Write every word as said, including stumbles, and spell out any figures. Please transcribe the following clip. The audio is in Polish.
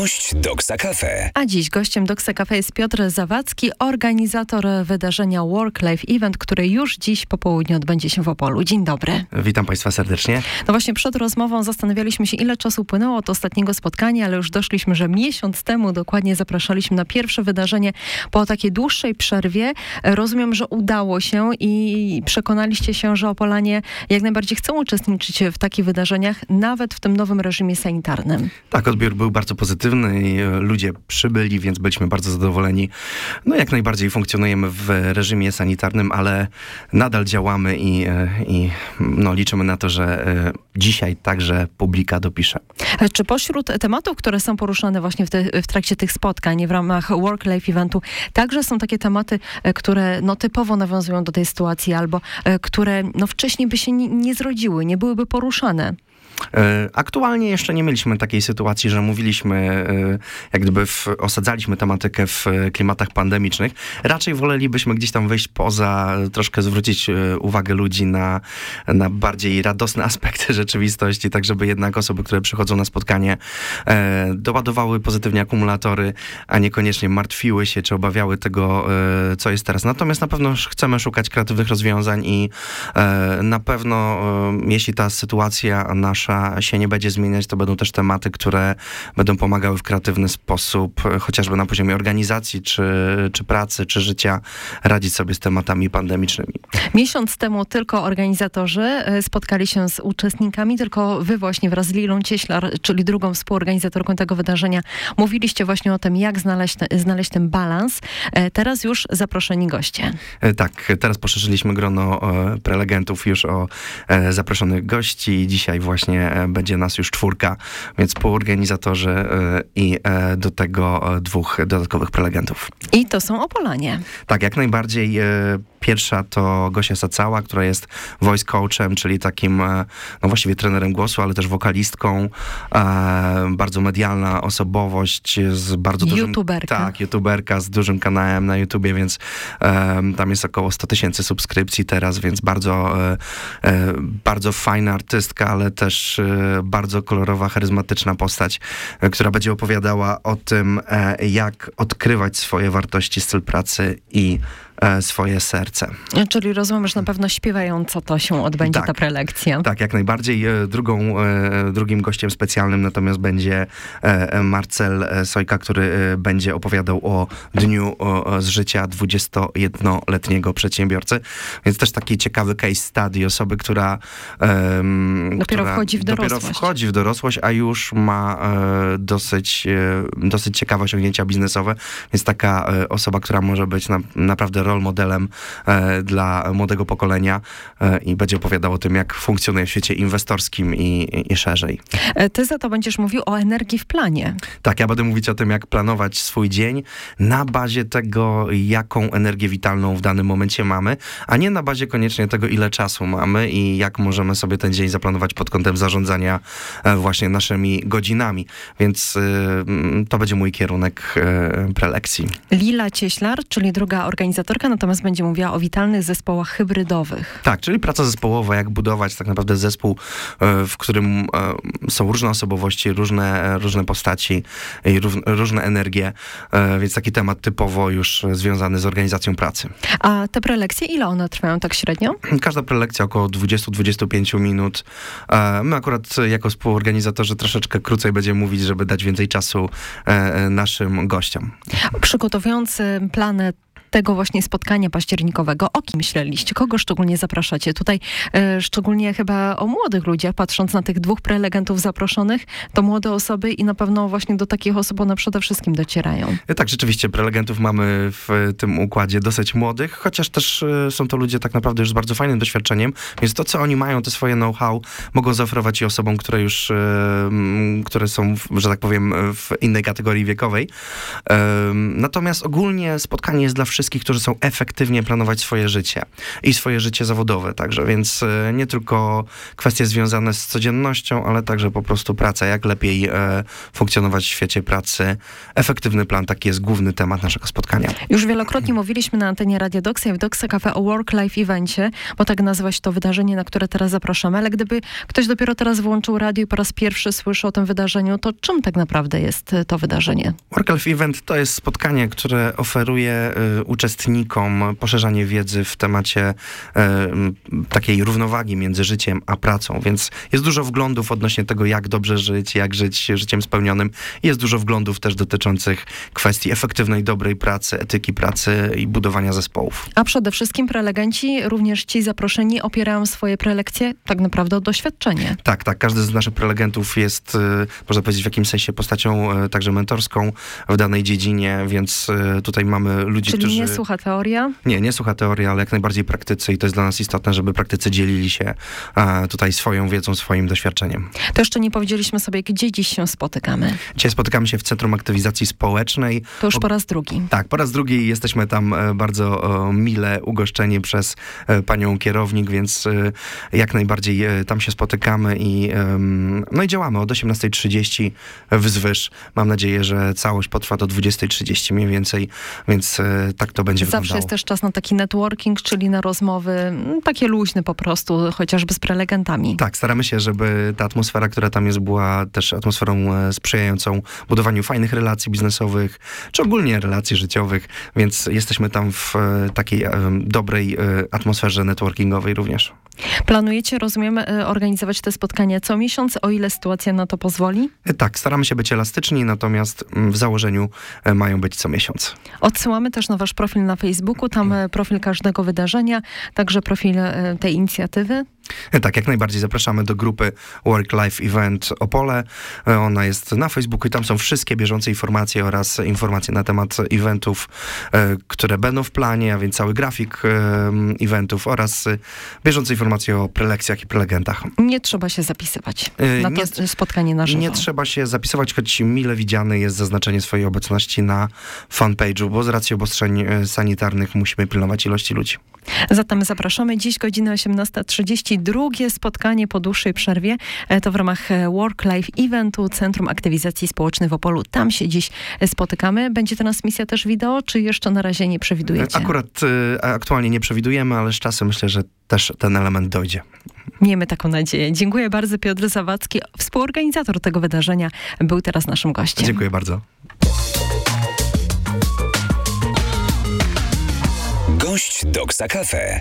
Gość Doksa Cafe. A dziś gościem Doksa Cafe jest Piotr Zawadzki, organizator wydarzenia Work Life Event, które już dziś po południu odbędzie się w Opolu. Dzień dobry. Witam Państwa serdecznie. No właśnie przed rozmową zastanawialiśmy się, ile czasu upłynęło od ostatniego spotkania, ale już doszliśmy, że miesiąc temu dokładnie zapraszaliśmy na pierwsze wydarzenie po takiej dłuższej przerwie. Rozumiem, że udało się i przekonaliście się, że Opolanie jak najbardziej chcą uczestniczyć w takich wydarzeniach, nawet w tym nowym reżimie sanitarnym. Tak, odbiór był bardzo pozytywny i ludzie przybyli, więc byliśmy bardzo zadowoleni. No jak najbardziej funkcjonujemy w reżimie sanitarnym, ale nadal działamy i, i no, liczymy na to, że dzisiaj także publika dopisze. Czy pośród tematów, które są poruszane właśnie w, te, w trakcie tych spotkań w ramach Work Life Eventu, także są takie tematy, które no, typowo nawiązują do tej sytuacji albo które no, wcześniej by się nie, nie zrodziły, nie byłyby poruszane? Aktualnie jeszcze nie mieliśmy takiej sytuacji, że mówiliśmy, jak gdyby w, osadzaliśmy tematykę w klimatach pandemicznych. Raczej wolelibyśmy gdzieś tam wyjść poza, troszkę zwrócić uwagę ludzi na, na bardziej radosne aspekty rzeczywistości, tak żeby jednak osoby, które przychodzą na spotkanie, doładowały pozytywnie akumulatory, a niekoniecznie martwiły się czy obawiały tego, co jest teraz. Natomiast na pewno chcemy szukać kreatywnych rozwiązań i na pewno, jeśli ta sytuacja nasza się nie będzie zmieniać, to będą też tematy, które będą pomagały w kreatywny sposób, chociażby na poziomie organizacji, czy, czy pracy, czy życia, radzić sobie z tematami pandemicznymi. Miesiąc temu tylko organizatorzy spotkali się z uczestnikami, tylko wy właśnie wraz z Lilą Cieślar, czyli drugą współorganizatorką tego wydarzenia, mówiliście właśnie o tym, jak znaleźć, znaleźć ten balans. Teraz już zaproszeni goście. Tak, teraz poszerzyliśmy grono prelegentów już o zaproszonych gości. Dzisiaj właśnie będzie nas już czwórka, więc współorganizatorzy i do tego dwóch dodatkowych prelegentów. I to są Opolanie. Tak, jak najbardziej. Pierwsza to Gosia Sacała, która jest voice coachem, czyli takim, no właściwie trenerem głosu, ale też wokalistką. E, bardzo medialna osobowość z bardzo dużym... YouTuberka. Tak, youtuberka z dużym kanałem na YouTubie, więc e, tam jest około sto tysięcy subskrypcji teraz, więc bardzo, e, e, bardzo fajna artystka, ale też e, bardzo kolorowa, charyzmatyczna postać, e, która będzie opowiadała o tym, e, jak odkrywać swoje wartości, styl pracy i swoje serce. Czyli rozumiem, że na pewno śpiewająco to się odbędzie tak, ta prelekcja. Tak, jak najbardziej. Drugą, drugim gościem specjalnym natomiast będzie Marcel Sojka, który będzie opowiadał o dniu z życia dwudziestojednoletniego przedsiębiorcy. Więc też taki ciekawy case study osoby, która dopiero która wchodzi w dorosłość. Dopiero wchodzi w dorosłość, a już ma dosyć, dosyć ciekawe osiągnięcia biznesowe. Więc taka osoba, która może być na, naprawdę rol modelem e, dla młodego pokolenia e, i będzie opowiadał o tym, jak funkcjonuje w świecie inwestorskim i, i, i szerzej. Ty za to będziesz mówił o energii w planie. Tak, ja będę mówić o tym, jak planować swój dzień na bazie tego, jaką energię witalną w danym momencie mamy, a nie na bazie koniecznie tego, ile czasu mamy i jak możemy sobie ten dzień zaplanować pod kątem zarządzania e, właśnie naszymi godzinami. Więc e, to będzie mój kierunek e, prelekcji. Lila Cieślar, czyli druga organizatorka, natomiast będzie mówiła o witalnych zespołach hybrydowych. Tak, czyli praca zespołowa, jak budować tak naprawdę zespół, w którym są różne osobowości, różne, różne postaci i różne energie, więc taki temat typowo już związany z organizacją pracy. A te prelekcje, ile one trwają tak średnio? Każda prelekcja około dwadzieścia do dwudziestu pięciu minut. My akurat jako współorganizatorzy troszeczkę krócej będziemy mówić, żeby dać więcej czasu naszym gościom. Przygotowując plany tego właśnie spotkania październikowego, o kim myśleliście? Kogo szczególnie zapraszacie? Tutaj e, szczególnie chyba o młodych ludziach, patrząc na tych dwóch prelegentów zaproszonych, to młode osoby i na pewno właśnie do takich osób one przede wszystkim docierają. Tak, rzeczywiście prelegentów mamy w tym układzie dosyć młodych, chociaż też e, są to ludzie tak naprawdę już z bardzo fajnym doświadczeniem, więc to, co oni mają, te swoje know-how, mogą zaoferować i osobom, które już, e, które są, że tak powiem, w innej kategorii wiekowej. E, natomiast ogólnie spotkanie jest dla wszystkich wszystkich, którzy chcą efektywnie planować swoje życie i swoje życie zawodowe także, więc nie tylko kwestie związane z codziennością, ale także po prostu praca, jak lepiej e, funkcjonować w świecie pracy. Efektywny plan, taki jest główny temat naszego spotkania. Już wielokrotnie mówiliśmy na antenie Radio Doxa i w Doxa Cafe o Work-Life Evencie, bo tak nazywa się to wydarzenie, na które teraz zapraszamy, ale gdyby ktoś dopiero teraz włączył radio i po raz pierwszy słyszy o tym wydarzeniu, to czym tak naprawdę jest to wydarzenie? Work-Life Event to jest spotkanie, które oferuje y, uczestnikom poszerzanie wiedzy w temacie y, takiej równowagi między życiem a pracą, więc jest dużo wglądów odnośnie tego, jak dobrze żyć, jak żyć życiem spełnionym. Jest dużo wglądów też dotyczących kwestii efektywnej, dobrej pracy, etyki pracy i budowania zespołów. A przede wszystkim prelegenci, również ci zaproszeni, opierają swoje prelekcje tak naprawdę o doświadczenie. Tak, tak. Każdy z naszych prelegentów jest, można powiedzieć, w jakimś sensie postacią także mentorską w danej dziedzinie, więc tutaj mamy ludzi, Czyli którzy... nie sucha teoria? Nie, nie sucha teoria, ale jak najbardziej praktycy i to jest dla nas istotne, żeby praktycy dzielili się tutaj swoją wiedzą, swoim doświadczeniem. To jeszcze nie powiedzieliśmy sobie, gdzie dziś się spotykamy. Dzisiaj spotykamy się w Centrum Aktywizacji Społecznej. To już po raz drugi. Tak, po raz drugi jesteśmy tam bardzo mile ugoszczeni przez panią kierownik, więc jak najbardziej tam się spotykamy i, no i działamy od osiemnastej trzydzieści wzwyż. Mam nadzieję, że całość potrwa do dwudziestej trzydzieści mniej więcej, więc tak to będzie Zawsze wyglądało. jest też czas na taki networking, czyli na rozmowy takie luźne po prostu, chociażby z prelegentami. Tak, staramy się, żeby ta atmosfera, która tam jest, była też atmosferą sprzyjającą budowaniu fajnych relacji biznesowych, czy ogólnie relacji życiowych, więc jesteśmy tam w takiej dobrej atmosferze networkingowej również. Planujecie, rozumiem, organizować te spotkania co miesiąc, o ile sytuacja na to pozwoli? Tak, staramy się być elastyczni, natomiast w założeniu mają być co miesiąc. Odsyłamy też na wasz profil na Facebooku, tam profil każdego wydarzenia, także profil tej inicjatywy. Tak, jak najbardziej zapraszamy do grupy Work-Life Event Opole. Ona jest na Facebooku i tam są wszystkie bieżące informacje oraz informacje na temat eventów, które będą w planie, a więc cały grafik eventów oraz bieżące informacje o prelekcjach i prelegentach. Nie trzeba się zapisywać na to nie, spotkanie na żywo. Nie trzeba się zapisywać, choć mile widziane jest zaznaczenie swojej obecności na fanpage'u, bo z racji obostrzeń sanitarnych musimy pilnować ilości ludzi. Zatem zapraszamy. Dziś godzina osiemnasta trzydzieści. Drugie spotkanie po dłuższej przerwie. To w ramach Work-Life Eventu Centrum Aktywizacji Społecznej w Opolu. Tam się dziś spotykamy. Będzie transmisja też wideo, czy jeszcze na razie nie przewidujecie? Akurat y, aktualnie nie przewidujemy, ale z czasem myślę, że też ten element dojdzie. Miejmy taką nadzieję. Dziękuję bardzo. Piotr Zawadzki, współorganizator tego wydarzenia, był teraz naszym gościem. Dziękuję bardzo. Gość Doxa Cafe.